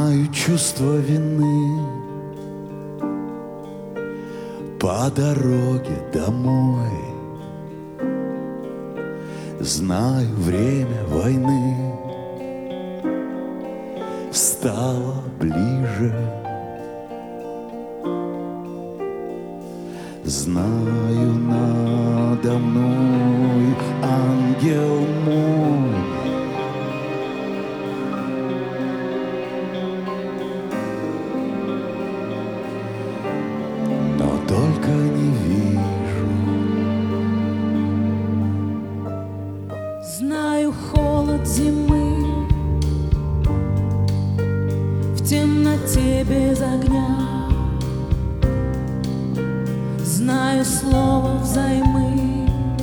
Знаю чувство вины по дороге домой. Знаю, время войны стало ближе. Знаю, надо мной ангел мой. Но только не вижу. Знаю холод зимы в темноте без огня. Знаю слово взаймы,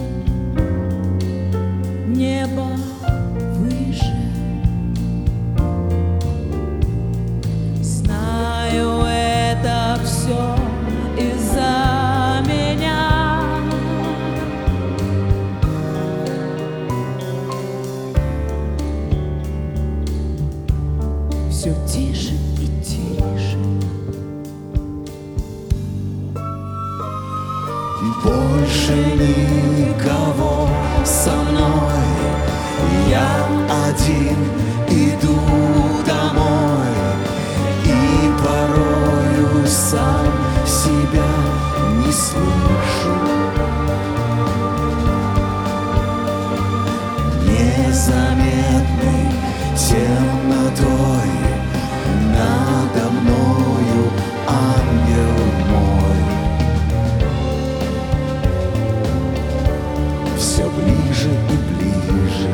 небо выше. Знаю, это все из-за меня. Все тише и тише. Больше никого со мной. Я один иду домой. И порою сам себя не слышу. Незаметный темнотой надо мною ангел мой. Все ближе и ближе.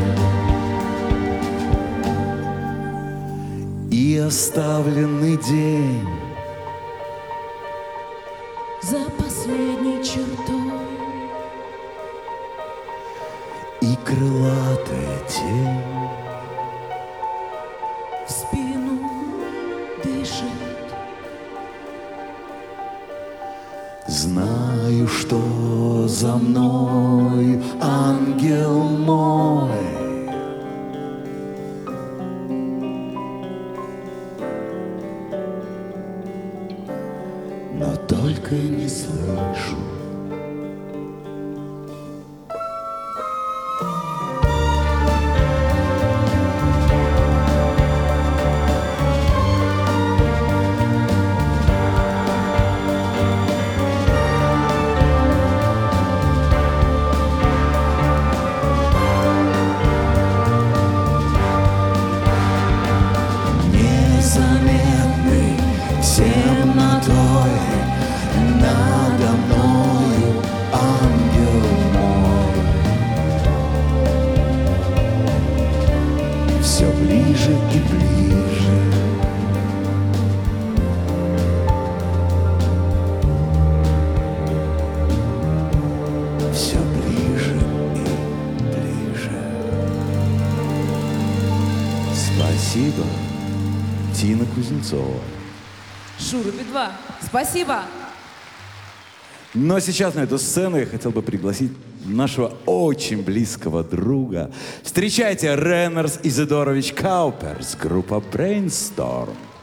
И оставленный день За последней чертой и крылатая тень в спину дышит. знаю, что за мной ангел мой. Но только не слышу. Незаметный темнотой надо мною ангел мой. Все ближе и ближе. Все ближе и ближе. Спасибо, Тина Кузнецова. Шура Би-2. Спасибо. Но сейчас на эту сцену я хотел бы пригласить нашего очень близкого друга. Встречайте, Ренерс Изидорович Кауперс, группа Brainstorm.